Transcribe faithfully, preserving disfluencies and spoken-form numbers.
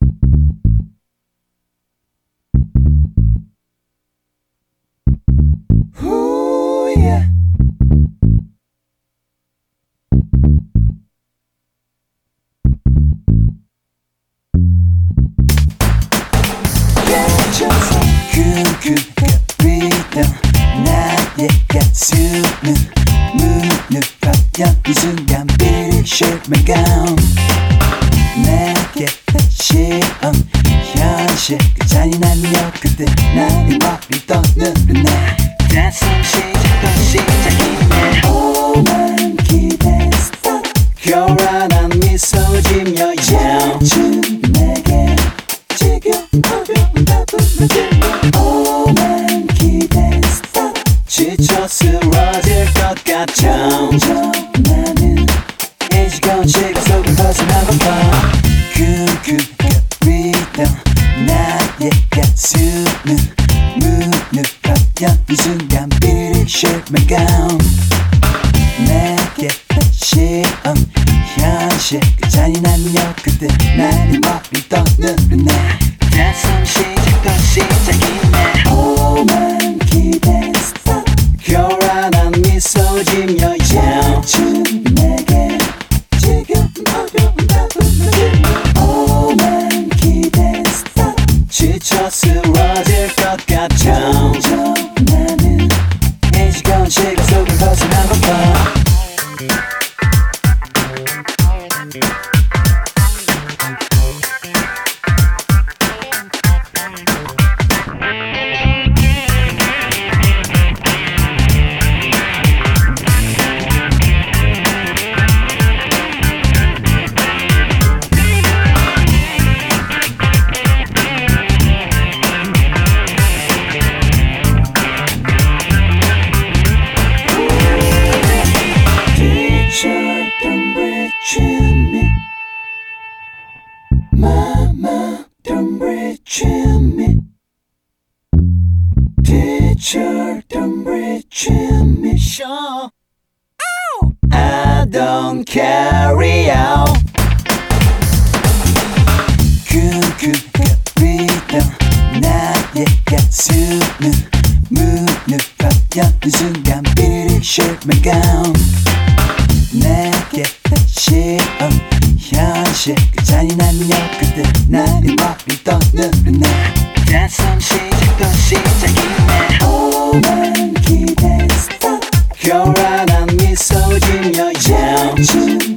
Ooh, yeah. 깨져서 쿵쿵거리던 나의 가슴은 문을 닫여 이 순간 비리 실망감 내게 다시 온 현실 그 잔인한 역 그때 나의 머리 떠누르네 가슴 시작도 시작이네 오만 기대했어 교란한 미소 지며 준 내게 지금 어려운 답은 들려 오만 기대했어 지쳐 쓰러질 것 같아 점점 나는 이 지겨운 시간 속을 벗어나볼까 쿵쿵거리던 나의 가슴은 문을 닫여 이 순간 비리 실망감 내게 다시 온 현실 그 잔인한 역 그때 나의 머리 떠누르네 가슴 시작도 시작이네 오만 기대했어 교란한 미소 지며 준 내게 지금 어려운 답은 들려 오만 기대했어 지쳐 쓰러질 것 같아 점점 나는 이 지겨운 시간 속을 벗어나볼까 Mama, don't betray me. Teacher, don't betray me. Sure. Ow! I don't carry out. 쿵쿵거리던 나의 가슴은 문을 닫여 이 순간 비리 실망감 내게 다시 온 현실 그 잔인한 역 그때 나의 머리 떠누르네 가슴 시작도 시작이네 오만 기대했어 교란한 미소 지며 준